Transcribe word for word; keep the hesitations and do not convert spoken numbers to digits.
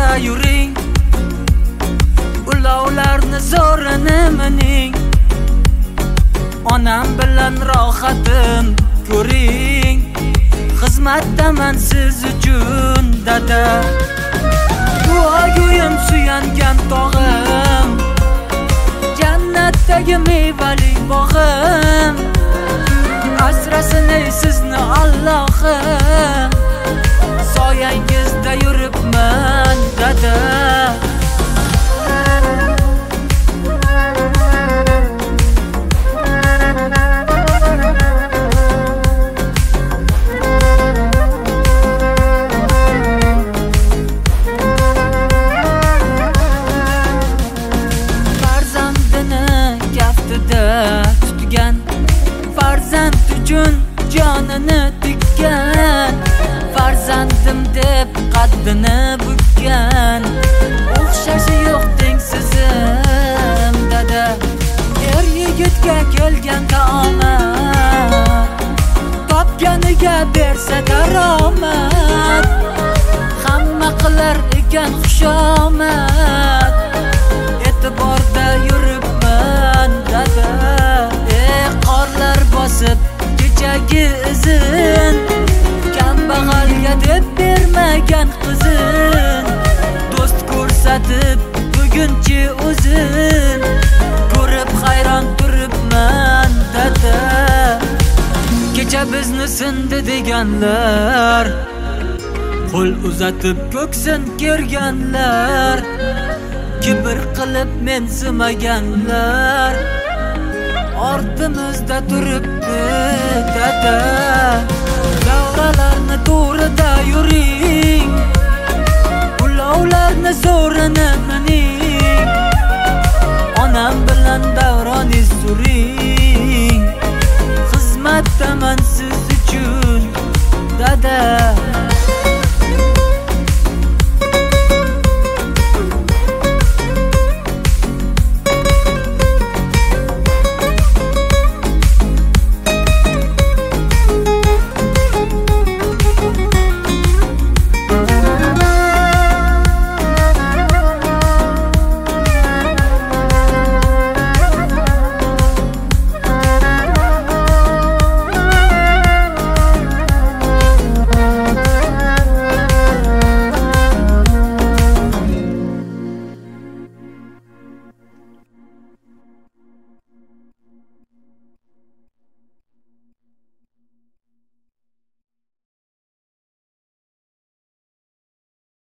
yuring, ulovlarni zo'rini mining. Onam bilan rohatim ko'ring, xizmatdaman siz uchun dada. Duogo'yim suyangan tog'im, jannatdagi mevali bog'im. Asrasin ey sizni Allohim, soyangizda yuribman dada. Tutgan farzand uchun jonini tikkan, farzandim deb qaddini bukkan. O'xshashi yo'q tengsizim dada, er yigitga kelgan taomat, topganiga bersa daromad. Hamma qilar ekan xushomad, e'tiborda yuribman dada. Ey qorlar bosib kechagi izin, kambag'alga deb bermagan qizin. Do'st ko'rsatib bugunchi o'zin, ko'rib hayron turibman dada. Kecha bizni sindi deganlar, qo'l uzatib ko'ksin kerganlar, kibr qilib mensimaganlar ortimizda turibdi dada. Davralarni to'g'rida yuring, ulovlarni zo'rini mining. Onam bilan davroningiz suring, xizmatdaman siz uchun dada.